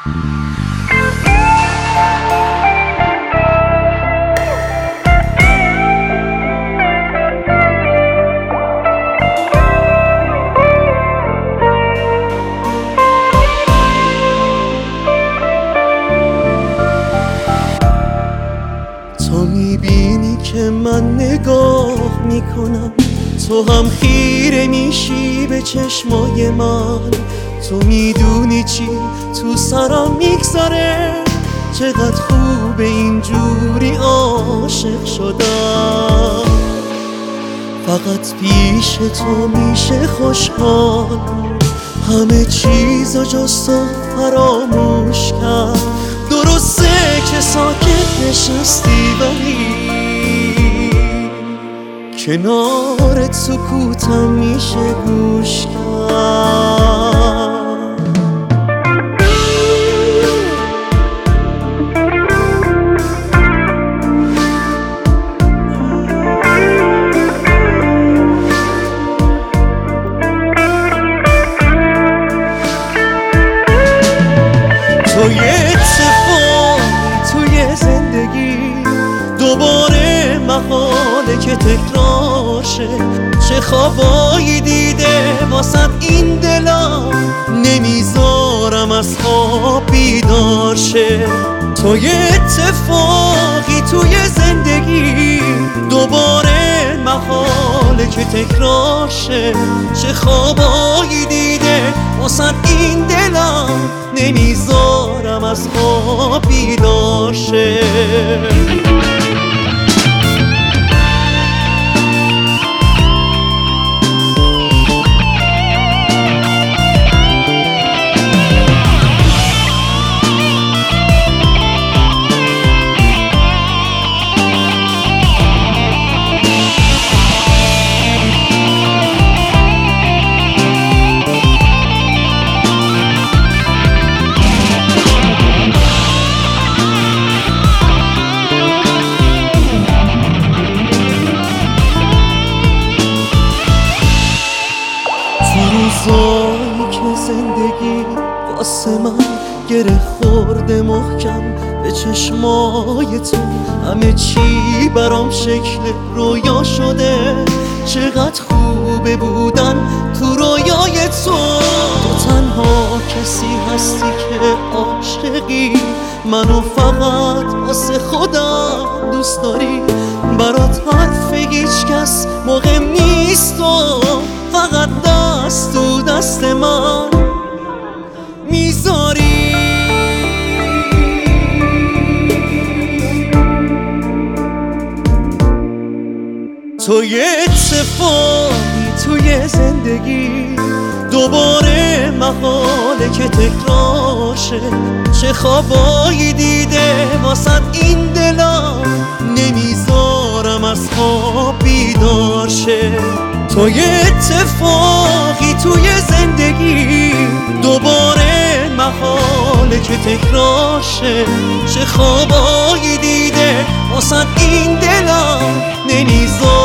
تو میبینی که من نگاه میکنم، تو هم خیره میشی به چشمای من. تو میدونی چی تو سرم میگذره، چقدر خوبه اینجوری عاشق شدم. فقط پیش تو میشه خوشحال، همه چیزا جز تو فراموش کرد. درسته که ساکت نشستی ولی کنارت سکوتم میشه گوش کرد. توی اتفاقی توی زندگی دوباره محاله که تکرار شه. چه خوابایی دیده واسه این دلم، نمیذارم از خواب بیدار شه. توی اتفاقی توی زندگی دوباره محاله که تکرار شه. چه خوابایی دیده واسه این دلم، نمیذارم از خواب بیدار شه. روزایی که زندگی واسه من گره خورده محکم به چشمای تو، همه چی برام شکل رویا شده. چقدر خوبه بودن تو رویای تو. تو تنها کسی هستی که عاشقی، منو فقط واسه خودم دوست داری. برات حرف هیچ کس مهم نیست و فقط دست تو دست من میذاری. توی اتفاقی توی زندگی دوباره محاله که تکرار شه. چه خوابایی دیده واسه این دلم، نمیذارم از خواب بیدار شه. توی اتفاقی توی زندگی دوباره محاله که تکرار شه. چه خوابایی دیده واسه این دلم، نمیذارم